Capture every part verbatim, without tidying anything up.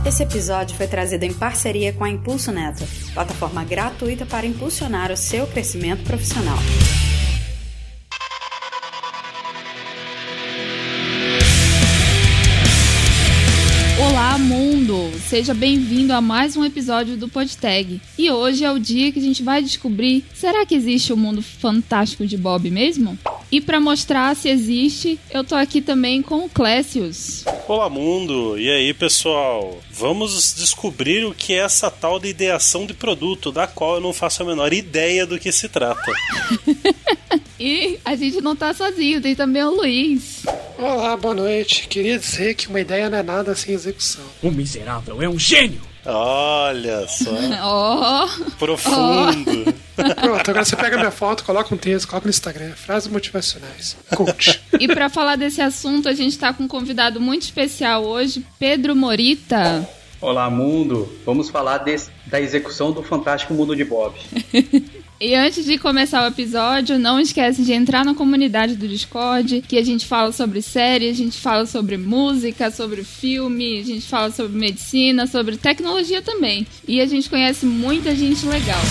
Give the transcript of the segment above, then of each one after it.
Esse episódio foi trazido em parceria com a Impulso Neto, plataforma gratuita para impulsionar o seu crescimento profissional. Olá, mundo! Seja bem-vindo a mais um episódio do PodTag. E hoje é o dia que a gente vai descobrir, será que existe o mundo fantástico de Bob mesmo? E para mostrar se existe, eu tô aqui também com o Clécius. Olá, mundo! E aí, pessoal? Vamos descobrir o que é essa tal de ideação de produto, da qual eu não faço a menor ideia do que se trata. E a gente não tá sozinho, tem também o Luiz. Olá, boa noite. Queria dizer que uma ideia não é nada sem execução. O miserável é um gênio! Olha só. Oh, Profundo. Oh. Pronto, agora você pega minha foto, coloca um texto, coloca no Instagram. Frases motivacionais. Coach. E para falar desse assunto, a gente tá com um convidado muito especial hoje, Pedro Morita. Olá, mundo. Vamos falar desse, da execução do fantástico mundo de Bob. E antes de começar o episódio, não esquece de entrar na comunidade do Discord, que a gente fala sobre série, a gente fala sobre música, sobre filme, a gente fala sobre medicina, sobre tecnologia também. E a gente conhece muita gente legal.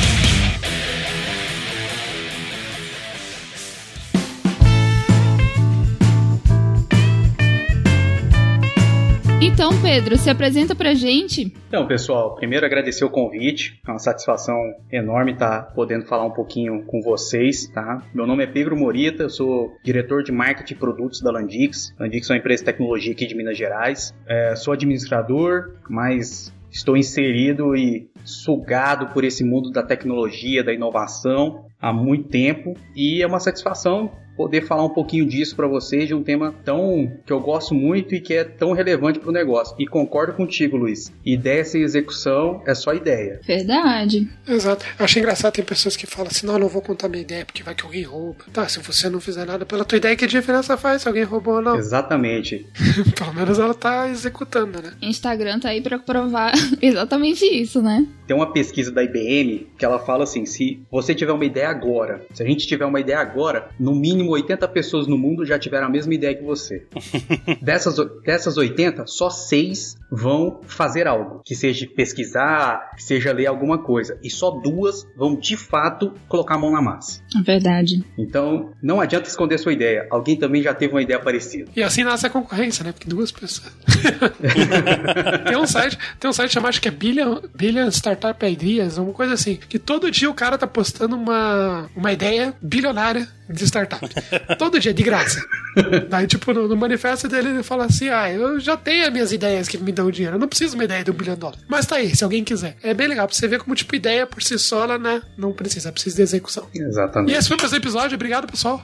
Então, Pedro, se apresenta pra gente. Então, pessoal, primeiro agradecer o convite. É uma satisfação enorme estar podendo falar um pouquinho com vocês, tá? Meu nome é Pedro Morita, eu sou diretor de marketing e produtos da Landix. Landix é uma empresa de tecnologia aqui de Minas Gerais. É, sou administrador, mas estou inserido e sugado por esse mundo da tecnologia, da inovação há muito tempo. E é uma satisfação poder falar um pouquinho disso para vocês, de um tema tão que eu gosto muito e que é tão relevante para o negócio. E concordo contigo, Luiz. Ideia sem execução é só ideia. Verdade. Exato. Eu acho engraçado, tem pessoas que falam assim, não, eu não vou contar minha ideia porque vai que alguém rouba. Tá, se você não fizer nada pela tua ideia, que diferença faz se alguém roubou ou não? Exatamente. Pelo menos ela tá executando, né? Instagram tá aí para provar exatamente isso, né? Tem uma pesquisa da I B M que ela fala assim, se você tiver uma ideia agora, se a gente tiver uma ideia agora, no mínimo oitenta pessoas no mundo já tiveram a mesma ideia que você. Dessas, dessas oitenta, só seis vão fazer algo, que seja pesquisar, que seja ler alguma coisa. E só duas vão, de fato, colocar a mão na massa. Verdade. Então, não adianta esconder sua ideia. Alguém também já teve uma ideia parecida. E assim nasce a concorrência, né? Porque duas pessoas... tem um site, tem um site chamado, acho que é Billion, Billion Startup Ideas, uma coisa assim, que todo dia o cara tá postando uma, uma ideia bilionária de startup. Todo dia, de graça. Daí, tipo, no, no manifesto dele, ele fala assim, ah, eu já tenho as minhas ideias que me dão dinheiro, eu não preciso de uma ideia de um bilhão de dólares. Mas tá aí, se alguém quiser. É bem legal, pra você ver como, tipo, ideia por si só, ela, né, não precisa, precisa de execução. Exatamente. E esse foi mais um episódio, obrigado, pessoal.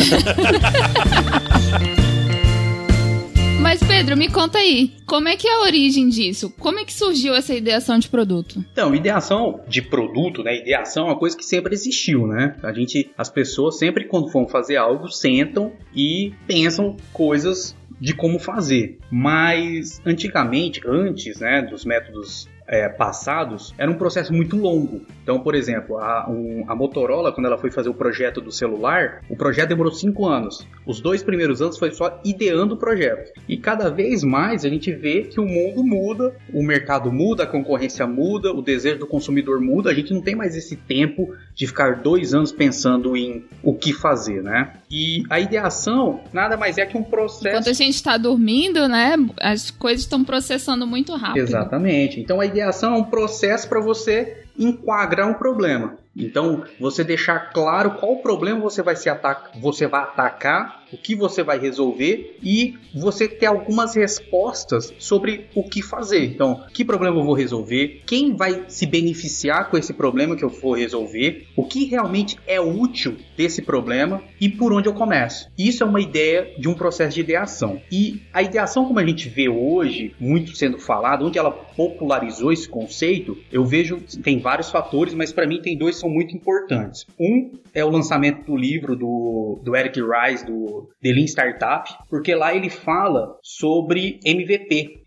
Mas, Pedro, me conta aí, como é que é a origem disso? Como é que surgiu essa ideação de produto? Então, ideação de produto, né? Ideação é uma coisa que sempre existiu, né? A gente, as pessoas sempre quando vão fazer algo, sentam e pensam coisas de como fazer. Mas, antigamente, antes, né, dos métodos É, passados, era um processo muito longo. Então, por exemplo, a, um, a Motorola, quando ela foi fazer o projeto do celular, o projeto demorou cinco anos. Os dois primeiros anos foi só ideando o projeto. E cada vez mais a gente vê que o mundo muda, o mercado muda, a concorrência muda, o desejo do consumidor muda. A gente não tem mais esse tempo de ficar dois anos pensando em o que fazer, né? E a ideação nada mais é que um processo... Enquanto a gente está dormindo, né, as coisas estão processando muito rápido. Exatamente. Então, a ideação é um processo para você enquadrar um problema. Então, você deixar claro qual problema você vai, se ataca, você vai atacar, o que você vai resolver e você ter algumas respostas sobre o que fazer. Então, que problema eu vou resolver? Quem vai se beneficiar com esse problema que eu for resolver? O que realmente é útil desse problema e por onde eu começo? Isso é uma ideia de um processo de ideação. E a ideação, como a gente vê hoje, muito sendo falado, onde ela popularizou esse conceito, eu vejo, tem vários fatores, mas para mim tem dois que são muito importantes. Um é o lançamento do livro do, do Eric Ries, do The Lean Startup, porque lá ele fala sobre M V P.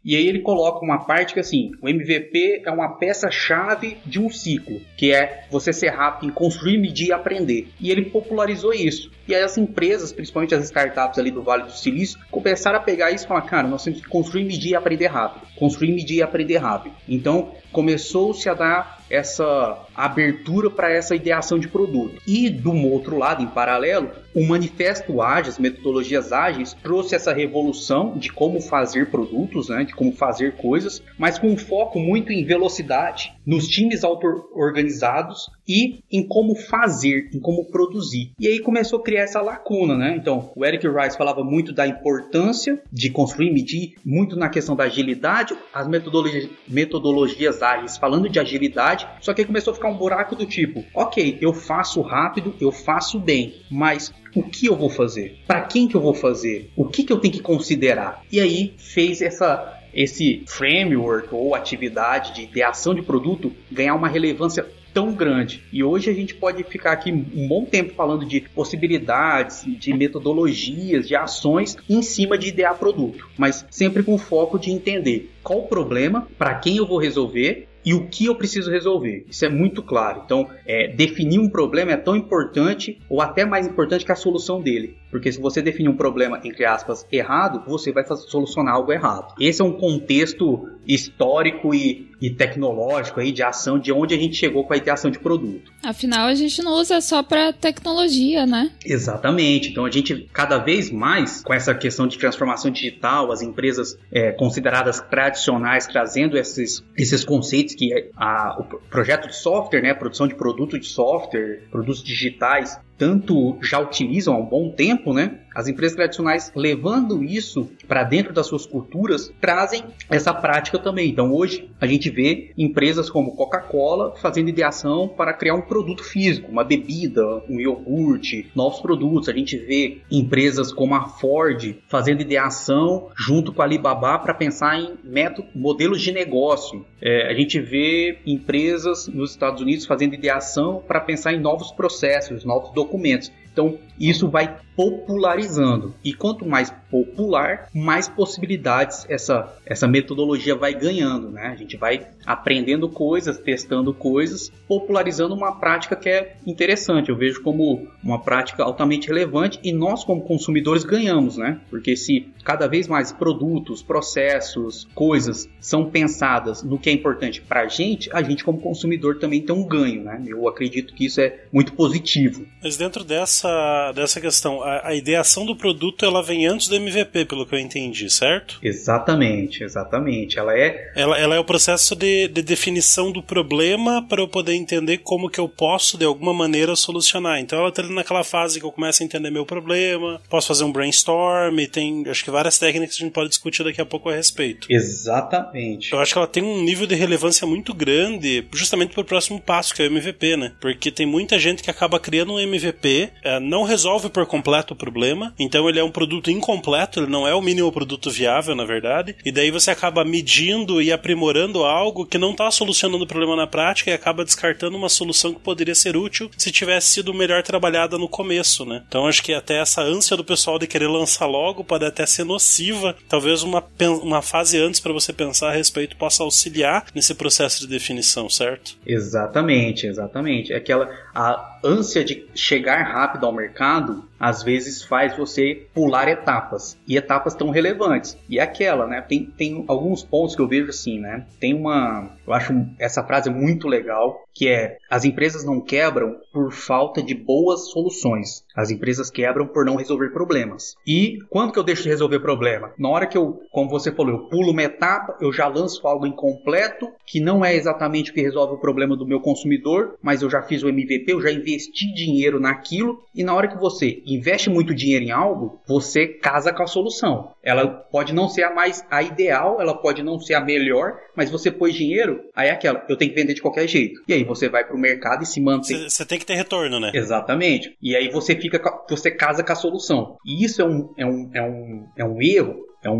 E aí ele coloca uma parte que assim, o M V P é uma peça-chave de um ciclo, que é você ser rápido em construir, medir e aprender. E ele popularizou isso. E aí as empresas, principalmente as startups ali do Vale do Silício, começaram a pegar isso e falar, cara, nós temos que construir, medir e aprender rápido. Construir, medir e aprender rápido. Então, começou-se a dar essa abertura para essa ideação de produto. E, do outro lado, em paralelo, o Manifesto Ágil, as metodologias ágeis, trouxe essa revolução de como fazer produtos, né, de como fazer coisas, mas com um foco muito em velocidade, nos times auto-organizados e em como fazer, em como produzir. E aí começou a criar essa lacuna, né? Então, o Eric Rice falava muito da importância de construir, medir, muito na questão da agilidade, as metodologias, metodologias ágeis falando de agilidade, só que aí começou a ficar um buraco do tipo, ok, eu faço rápido, eu faço bem, mas o que eu vou fazer? Para quem que eu vou fazer? O que que eu tenho que considerar? E aí fez essa... esse framework ou atividade de ideação de produto ganhar uma relevância tão grande. E hoje a gente pode ficar aqui um bom tempo falando de possibilidades, de metodologias, de ações em cima de idear produto, mas sempre com o foco de entender qual o problema, para quem eu vou resolver e o que eu preciso resolver. Isso é muito claro. Então, é, definir um problema é tão importante ou até mais importante que a solução dele. Porque se você definir um problema, entre aspas, errado, você vai fazer, solucionar algo errado. Esse é um contexto histórico e, e tecnológico aí de ação, de onde a gente chegou com a ideação de produto. Afinal, a gente não usa só para tecnologia, né? Exatamente. Então, a gente, cada vez mais, com essa questão de transformação digital, as empresas é, consideradas tradicionais, trazendo esses, esses conceitos que é a, o projeto de software, né, a produção de produto de software, produtos digitais, tanto já utilizam há um bom tempo, né? As empresas tradicionais, levando isso para dentro das suas culturas, trazem essa prática também. Então, hoje, a gente vê empresas como Coca-Cola fazendo ideação para criar um produto físico, uma bebida, um iogurte, novos produtos. A gente vê empresas como a Ford fazendo ideação junto com a Alibaba para pensar em método, modelos de negócio. É, a gente vê empresas nos Estados Unidos fazendo ideação para pensar em novos processos, novos documentos. Então, isso vai popularizando. E quanto mais popular, mais possibilidades essa, essa metodologia vai ganhando, né? A gente vai aprendendo coisas, testando coisas, popularizando uma prática que é interessante. Eu vejo como uma prática altamente relevante e nós, como consumidores, ganhamos, né? Porque se cada vez mais produtos, processos, coisas são pensadas no que é importante para a gente, a gente, como consumidor, também tem um ganho, né? Eu acredito que isso é muito positivo. Mas dentro dessa, dessa questão, a, a ideação do produto, ela vem antes do M V P, pelo que eu entendi, certo? Exatamente, exatamente. Ela é... Ela, ela é o processo de, de definição do problema para eu poder entender como que eu posso, de alguma maneira, solucionar. Então ela está naquela fase que eu começo a entender meu problema, posso fazer um brainstorm, tem, acho que várias técnicas que a gente pode discutir daqui a pouco a respeito. Exatamente. Eu acho que ela tem um nível de relevância muito grande, justamente para o próximo passo, que é o M V P, né? Porque tem muita gente que acaba criando um M V P, é, não resolve por completo o problema, então ele é um produto incompleto, ele não é o mínimo produto viável, na verdade, e daí você acaba medindo e aprimorando algo que não está solucionando o problema na prática e acaba descartando uma solução que poderia ser útil se tivesse sido melhor trabalhada no começo, né? Então acho que até essa ânsia do pessoal de querer lançar logo pode até ser nociva, talvez uma, uma fase antes para você pensar a respeito possa auxiliar nesse processo de definição, certo? Exatamente, exatamente. É aquela a ânsia de chegar rápido ao mercado às vezes faz você pular etapas, e etapas tão relevantes. E é aquela, né? Tem, tem alguns pontos que eu vejo assim, né? Tem uma... Eu acho essa frase muito legal, que é: as empresas não quebram por falta de boas soluções. As empresas quebram por não resolver problemas. E quando que eu deixo de resolver problema? Na hora que eu, como você falou, eu pulo uma etapa, eu já lanço algo incompleto, que não é exatamente o que resolve o problema do meu consumidor, mas eu já fiz o M V P, eu já investi dinheiro naquilo, e na hora que você investe muito dinheiro em algo, você casa com a solução. Ela pode não ser a mais a ideal, ela pode não ser a melhor, mas você pôs dinheiro, aí é aquela, eu tenho que vender de qualquer jeito. E aí você vai pro mercado e se mantém. Você tem que ter retorno, né? Exatamente. E aí você fica, você casa com a solução. E isso é um, é um, é um, é um erro, é um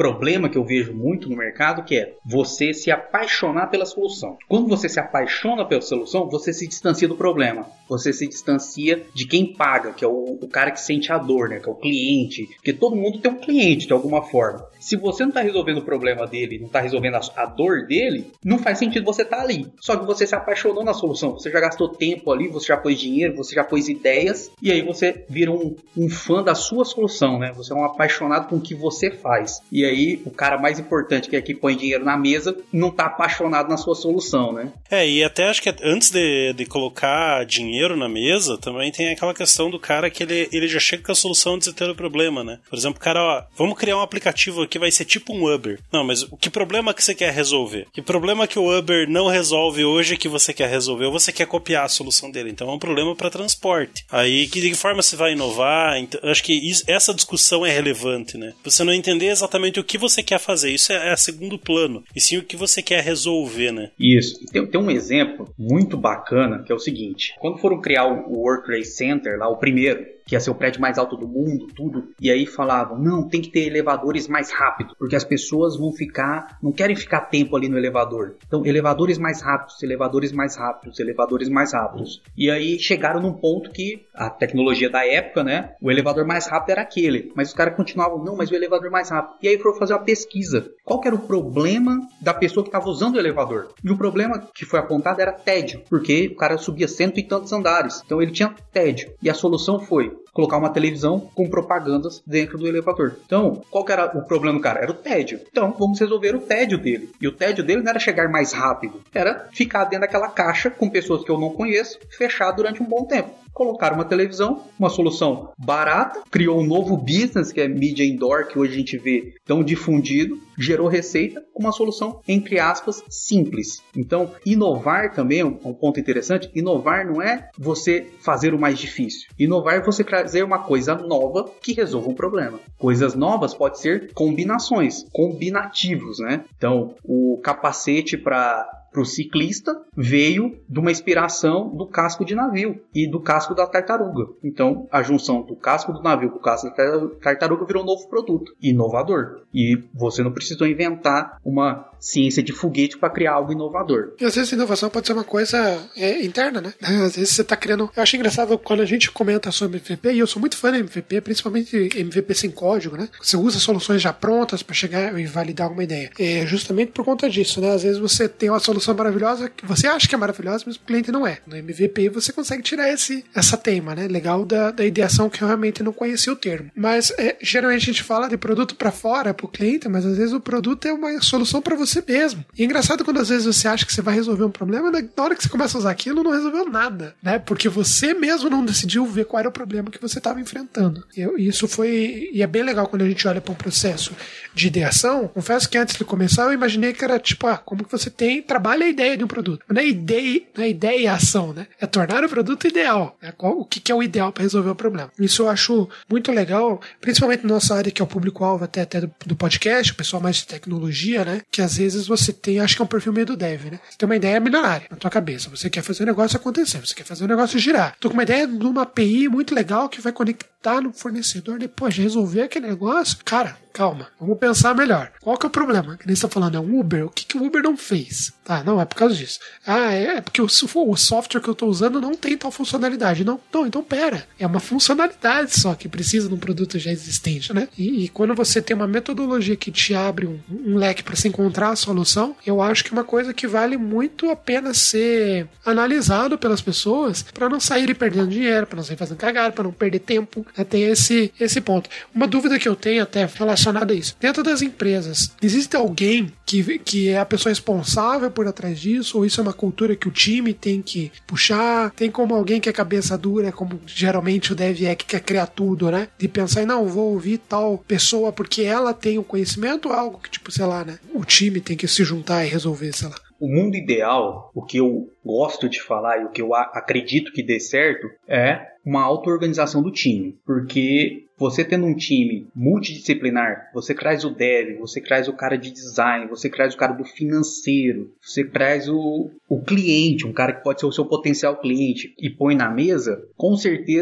problema que eu vejo muito no mercado, que é você se apaixonar pela solução. Quando você se apaixona pela solução, você se distancia do problema. Você se distancia de quem paga, que é o, o cara que sente a dor, né? Que é o cliente. Porque todo mundo tem um cliente de alguma forma. Se você não está resolvendo o problema dele, não está resolvendo a, a dor dele, não faz sentido você estar tá ali. Só que você se apaixonou na solução. Você já gastou tempo ali, você já pôs dinheiro, você já pôs ideias. E aí você vira um, um fã da sua solução, né? Você é um apaixonado com o que você faz. E aí o cara mais importante, que é que põe dinheiro na mesa, não está apaixonado na sua solução, né? É, e até acho que antes de, de colocar dinheiro na mesa, também tem aquela questão do cara que ele, ele já chega com a solução antes de ter o problema, né? Por exemplo, cara, ó, vamos criar um aplicativo que vai ser tipo um Uber. Não, mas o que problema que você quer resolver? Que problema que o Uber não resolve hoje que você quer resolver? Ou você quer copiar a solução dele? Então é um problema para transporte. Aí, que, de que forma você vai inovar? Então, acho que isso, essa discussão é relevante, né? Você não entender exatamente o que você quer fazer. Isso é, é segundo plano. E sim o que você quer resolver, né? Isso. Tem, tem um exemplo muito bacana, que é o seguinte. Quando foram criar o, o World Trade Center, lá o primeiro, que ia ser o prédio mais alto do mundo, tudo, e aí falavam, não, tem que ter elevadores mais rápidos, porque as pessoas vão ficar, não querem ficar tempo ali no elevador. Então, elevadores mais rápidos, elevadores mais rápidos, elevadores mais rápidos. E aí chegaram num ponto que a tecnologia da época, né, o elevador mais rápido era aquele, mas os caras continuavam, não, mas o elevador mais rápido. E aí foram fazer uma pesquisa. Qual que era o problema da pessoa que estava usando o elevador? E o problema que foi apontado era tédio, porque o cara subia cento e tantos andares, então ele tinha tédio. E a solução foi colocar uma televisão com propagandas dentro do elevador. Então, qual que era o problema do cara? Era o tédio. Então, vamos resolver o tédio dele. E o tédio dele não era chegar mais rápido, era ficar dentro daquela caixa com pessoas que eu não conheço, fechado durante um bom tempo. Colocaram uma televisão, uma solução barata, criou um novo business, que é mídia indoor, que hoje a gente vê tão difundido, gerou receita com uma solução, entre aspas, simples. Então, inovar também é um ponto interessante. Inovar não é você fazer o mais difícil. Inovar é você trazer uma coisa nova que resolva um problema. Coisas novas pode ser combinações, combinativos, né? Então, o capacete para para o ciclista veio de uma inspiração do casco de navio e do casco da tartaruga. Então, a junção do casco do navio com o casco da tartaruga virou um novo produto, inovador. E você não precisou inventar uma ciência de foguete para criar algo inovador. E às vezes a inovação pode ser uma coisa é, interna, né? Às vezes você está criando... Eu acho engraçado quando a gente comenta sobre M V P, e eu sou muito fã da M V P, principalmente M V P sem código, né? Você usa soluções já prontas para chegar e validar uma ideia. É justamente por conta disso, né? Às vezes você tem uma solução maravilhosa que você acha que é maravilhosa, mas o cliente não é. No M V P você consegue tirar esse, essa teima, né? Legal da, da ideação que eu realmente não conhecia o termo. Mas é, geralmente a gente fala de produto para fora, para o cliente, mas às vezes o produto é uma solução para você mesmo. E é engraçado quando às vezes você acha que você vai resolver um problema, na hora que você começa a usar aquilo, não resolveu nada, né? Porque você mesmo não decidiu ver qual era o problema que você estava enfrentando. E isso foi... E é bem legal quando a gente olha para um processo de ideação. Confesso que antes de começar eu imaginei que era tipo, ah, como que você tem, trabalha a ideia de um produto. Mas não é ideia, não é ideia e ação, né? É tornar o produto ideal. Né? Qual, o que, que é o ideal para resolver o problema. Isso eu acho muito legal, principalmente na nossa área que é o público-alvo até, até do, do podcast, o pessoal mais de tecnologia, né? Que às vezes você tem, acho que é um perfil meio do dev, né? Você tem uma ideia milionária na tua cabeça. Você quer fazer o negócio acontecer, você quer fazer o negócio girar. Tô com uma ideia de uma A P I muito legal que vai conectar no fornecedor, depois de resolver aquele negócio. Cara, calma, vamos pensar melhor. Qual que é o problema? Que nem você tá falando, é um Uber. O que, que o Uber não fez? Tá, não, é por causa disso. Ah, é, é porque o, o software que eu tô usando não tem tal funcionalidade. Não, não, então pera. É uma funcionalidade só que precisa de um produto já existente, né? E, e quando você tem uma metodologia que te abre um, um leque para se encontrar a solução, eu acho que é uma coisa que vale muito a pena ser analisado pelas pessoas para não saírem perdendo dinheiro, para não sair fazendo cagada, para não perder tempo. Né? Tem esse, esse ponto. Uma dúvida que eu tenho até relacionada a isso. Dentro das empresas, existe alguém que, que é a pessoa responsável por atrás disso? Ou isso é uma cultura que o time tem que puxar? Tem como alguém que é cabeça dura, como geralmente o dev é, que quer criar tudo, né? De pensar, não, vou ouvir tal pessoa porque ela tem o conhecimento, ou algo que, tipo, sei lá, né? O time tem que se juntar e resolver, sei lá. O mundo ideal, o que eu gosto de falar e o que eu acredito que dê certo, é uma auto-organização do time. Porque você tendo um time multidisciplinar, você traz o dev, você traz o cara de design, você traz o cara do financeiro, você traz o, o cliente, um cara que pode ser o seu potencial cliente, e põe na mesa, com certeza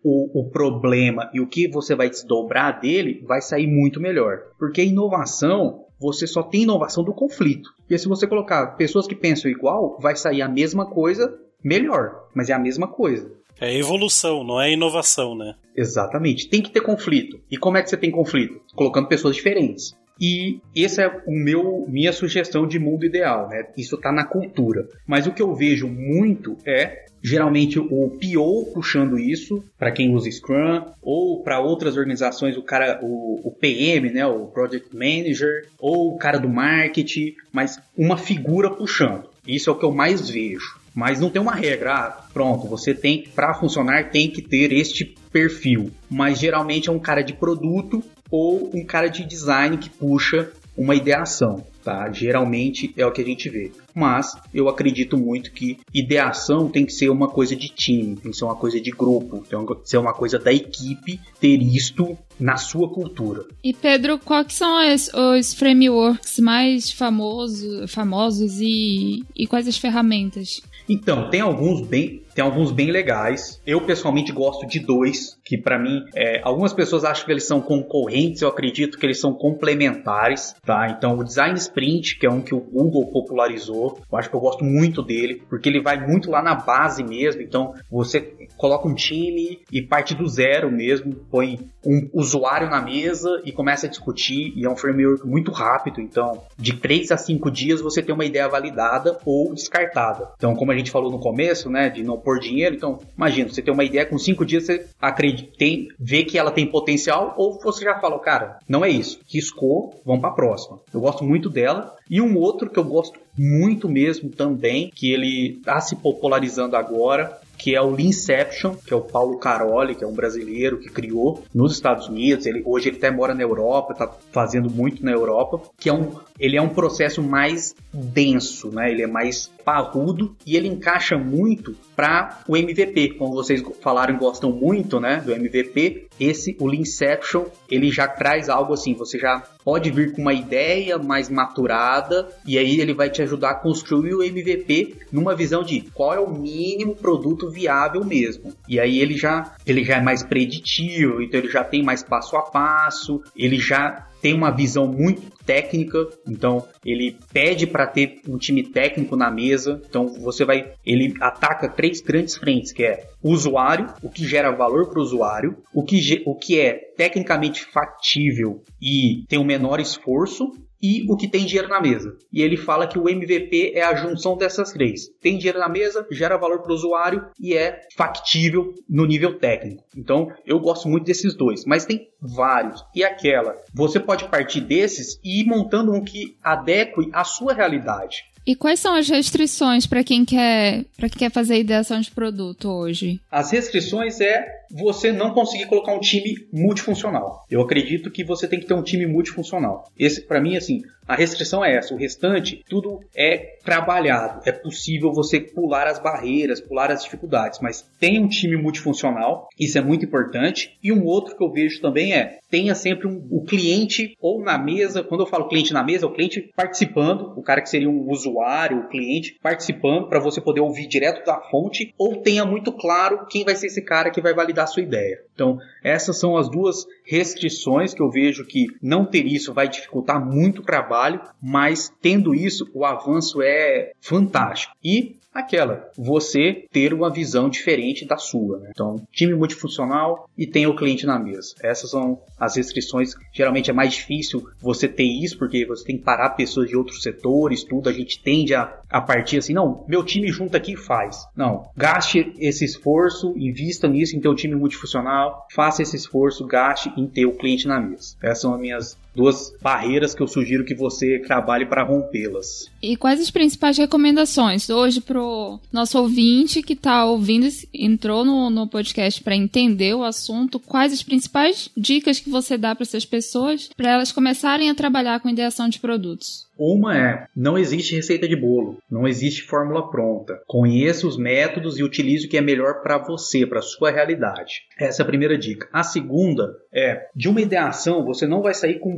o, o problema e o que você vai desdobrar dele, vai sair muito melhor. Porque a inovação, você só tem inovação do conflito. E se você colocar pessoas que pensam igual, vai sair a mesma coisa melhor, mas é a mesma coisa. É evolução, não é inovação, né? Exatamente. Tem que ter conflito. E como é que você tem conflito? Colocando pessoas diferentes. E essa é o meu, minha sugestão de mundo ideal, né? Isso está na cultura. Mas o que eu vejo muito é, geralmente, o P O puxando isso, para quem usa Scrum, ou para outras organizações, o cara, o, o P M, né? O Project Manager, ou o cara do marketing, mas uma figura puxando. Isso é o que eu mais vejo. Mas não tem uma regra, ah, pronto, você tem, para funcionar, tem que ter este perfil. Mas geralmente é um cara de produto ou um cara de design que puxa uma ideação, tá? Geralmente é o que a gente vê. Mas eu acredito muito que ideação tem que ser uma coisa de time, tem que ser uma coisa de grupo, tem que ser uma coisa da equipe ter isto na sua cultura. E Pedro, quais são os, os frameworks mais famoso, famosos e, e quais as ferramentas? Então, tem alguns bem, tem alguns bem legais. Eu, pessoalmente, gosto de dois, que para mim, é, algumas pessoas acham que eles são concorrentes, eu acredito que eles são complementares, tá? Então, o Design Sprint, que é um que o Google popularizou, eu acho que eu gosto muito dele, porque ele vai muito lá na base mesmo. Então, você coloca um time e parte do zero mesmo, põe um usuário na mesa e começa a discutir, e é um framework muito rápido. Então, de três a cinco dias, você tem uma ideia validada ou descartada. Então, como a gente falou no começo, né, de não pôr dinheiro, então, imagina, você tem uma ideia, com cinco dias você acredita, tem, vê que ela tem potencial, ou você já fala, cara, não é isso, riscou, vamos para a próxima. Eu gosto muito dela. E um outro que eu gosto muito mesmo também, que ele está se popularizando agora, que é o Leanception, que é o Paulo Caroli, que é um brasileiro que criou nos Estados Unidos. Ele, hoje ele até mora na Europa, está fazendo muito na Europa, que é um, ele é um processo mais denso, né? Ele é mais parrudo e ele encaixa muito para o M V P. Como vocês falaram e gostam muito, né, do M V P, esse, o Leanception, ele já traz algo assim, você já pode vir com uma ideia mais maturada e aí ele vai te ajudar a construir o M V P numa visão de qual é o mínimo produto viável mesmo. E aí ele já, ele já é mais preditivo, então ele já tem mais passo a passo, ele já tem uma visão muito técnica, então ele pede para ter um time técnico na mesa. Então você vai, ele ataca três grandes frentes, que é o usuário, o que gera valor para o usuário, o que, o que é tecnicamente factível e tem o menor esforço, e o que tem dinheiro na mesa. E ele fala que o M V P é a junção dessas três. Tem dinheiro na mesa, gera valor para o usuário e é factível no nível técnico. Então, eu gosto muito desses dois. Mas tem vários. E aquela, você pode partir desses e ir montando um que adeque à sua realidade. E quais são as restrições para quem quer, para quem quer fazer ideação de produto hoje? As restrições é você não conseguir colocar um time multifuncional. Eu acredito que você tem que ter um time multifuncional. Esse, para mim, assim, a restrição é essa. O restante, tudo é trabalhado. É possível você pular as barreiras, pular as dificuldades, mas tem um time multifuncional, isso é muito importante. E um outro que eu vejo também é, tenha sempre um, o cliente ou na mesa. Quando eu falo cliente na mesa, é o cliente participando, o cara que seria um usuário, o cliente participando, para você poder ouvir direto da fonte, ou tenha muito claro quem vai ser esse cara que vai validar a sua ideia. Então, essas são as duas restrições que eu vejo que não ter isso vai dificultar muito o trabalho, mas tendo isso, o avanço é fantástico. E aquela, você ter uma visão diferente da sua, né? Então, time multifuncional e tem o cliente na mesa. Essas são as restrições. Geralmente é mais difícil você ter isso, porque você tem que parar pessoas de outros setores, tudo. A gente tende a, a partir assim, não, meu time junta aqui e faz. Não, gaste esse esforço, invista nisso em ter o time multifuncional, faça esse esforço, gaste em ter o cliente na mesa. Essas são as minhas duas barreiras que eu sugiro que você trabalhe para rompê-las. E quais as principais recomendações hoje para o nosso ouvinte que está ouvindo, entrou no, no podcast para entender o assunto? Quais as principais dicas que você dá para essas pessoas para elas começarem a trabalhar com ideação de produtos? Uma é, não existe receita de bolo, não existe fórmula pronta. Conheça os métodos e utilize o que é melhor para você, para a sua realidade. Essa é a primeira dica. A segunda é, de uma ideação, você não vai sair com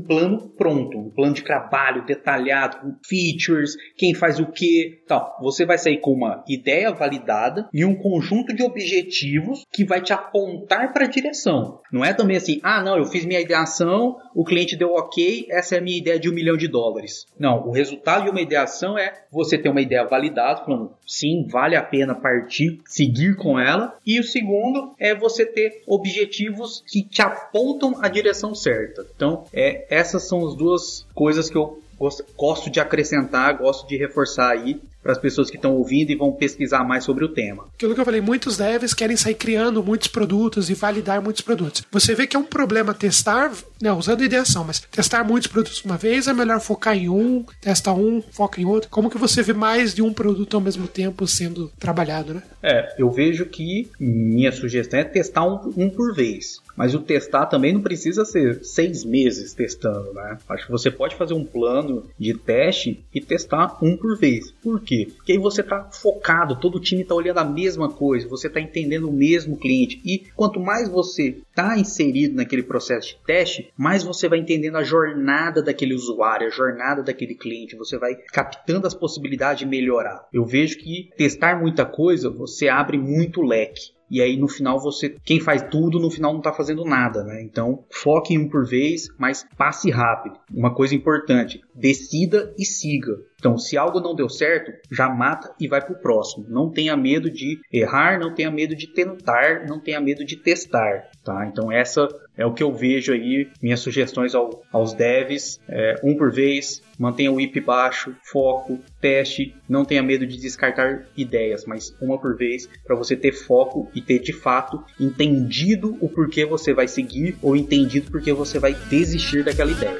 plano pronto, um plano de trabalho detalhado, com features, quem faz o quê, tal. Você vai sair com uma ideia validada e um conjunto de objetivos que vai te apontar para a direção. Não é também assim, ah, não, eu fiz minha ideação, o cliente deu ok, essa é a minha ideia de um milhão de dólares. Não, o resultado de uma ideação é você ter uma ideia validada, falando, sim, vale a pena partir, seguir com ela. E o segundo é você ter objetivos que te apontam a direção certa. Então, é, essas são as duas coisas que eu gosto, gosto de acrescentar, gosto de reforçar aí para as pessoas que estão ouvindo e vão pesquisar mais sobre o tema. Aquilo que eu falei, muitos devs querem sair criando muitos produtos e validar muitos produtos. Você vê que é um problema testar, né, usando ideação, mas testar muitos produtos uma vez é melhor focar em um, testa um, foca em outro. Como que você vê mais de um produto ao mesmo tempo sendo trabalhado, né? É, eu vejo que minha sugestão é testar um, um por vez. Mas o testar também não precisa ser seis meses testando, né? Acho que você pode fazer um plano de teste e testar um por vez. Por quê? Porque aí você está focado, todo o time está olhando a mesma coisa, você está entendendo o mesmo cliente. E quanto mais você está inserido naquele processo de teste, mais você vai entendendo a jornada daquele usuário, a jornada daquele cliente. Você vai captando as possibilidades de melhorar. Eu vejo que testar muita coisa, você abre muito leque. E aí no final você, quem faz tudo, no final não está fazendo nada, né? Então foque em um por vez, mas passe rápido. Uma coisa importante, decida e siga. Então se algo não deu certo, já mata e vai para o próximo. Não tenha medo de errar, não tenha medo de tentar, não tenha medo de testar, tá? Então essa é o que eu vejo aí, minhas sugestões ao, aos devs, é, um por vez, mantenha o I P baixo, foco, teste, não tenha medo de descartar ideias, mas uma por vez, para você ter foco e ter de fato entendido o porquê você vai seguir ou entendido porque você vai desistir daquela ideia.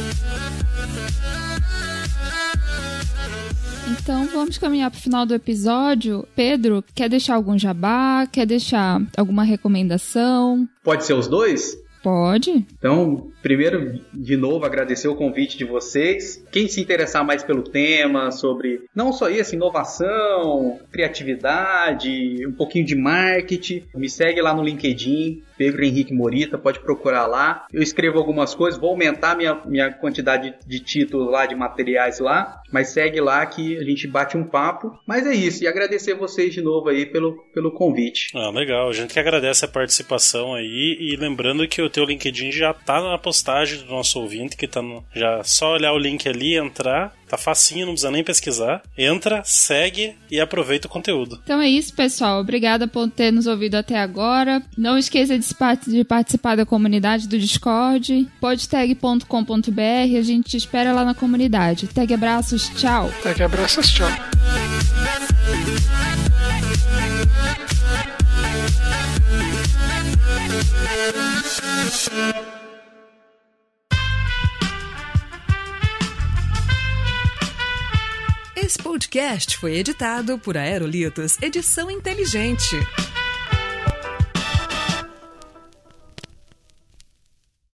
Então vamos caminhar para o final do episódio. Pedro, quer deixar algum jabá? Quer deixar alguma recomendação? Pode ser os dois? Pode. Então, primeiro, de novo, agradecer o convite de vocês. Quem se interessar mais pelo tema, sobre não só isso, inovação, criatividade, um pouquinho de marketing, me segue lá no LinkedIn, Pedro Henrique Morita, pode procurar lá. Eu escrevo algumas coisas, vou aumentar minha, minha quantidade de títulos lá, de materiais lá, mas segue lá que a gente bate um papo. Mas é isso, e agradecer vocês de novo aí pelo, pelo convite. Ah, legal, a gente que agradece a participação aí, e lembrando que o teu LinkedIn já tá na postagem do nosso ouvinte, que tá no, já só olhar o link ali, entrar, tá facinho, não precisa nem pesquisar. Entra, segue e aproveita o conteúdo. Então é isso, pessoal. Obrigada por ter nos ouvido até agora. Não esqueça de de participar da comunidade do Discord, podtag ponto com ponto b r. A gente te espera lá na comunidade. Tag abraços, tchau. Tag abraços, tchau. Esse podcast foi editado por Aerolitos Edição Inteligente.